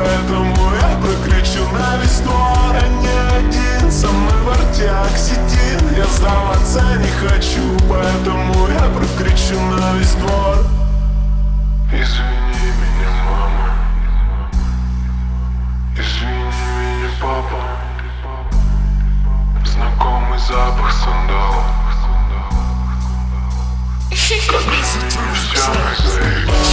поэтому я прокричу на весь двор. А не один со мной вартяк сидит. Я сдаваться не хочу, поэтому я прокричу на весь двор. Извини меня, мама. Извини меня, папа. Знакомый запах сандалов. Как же мне все заебало.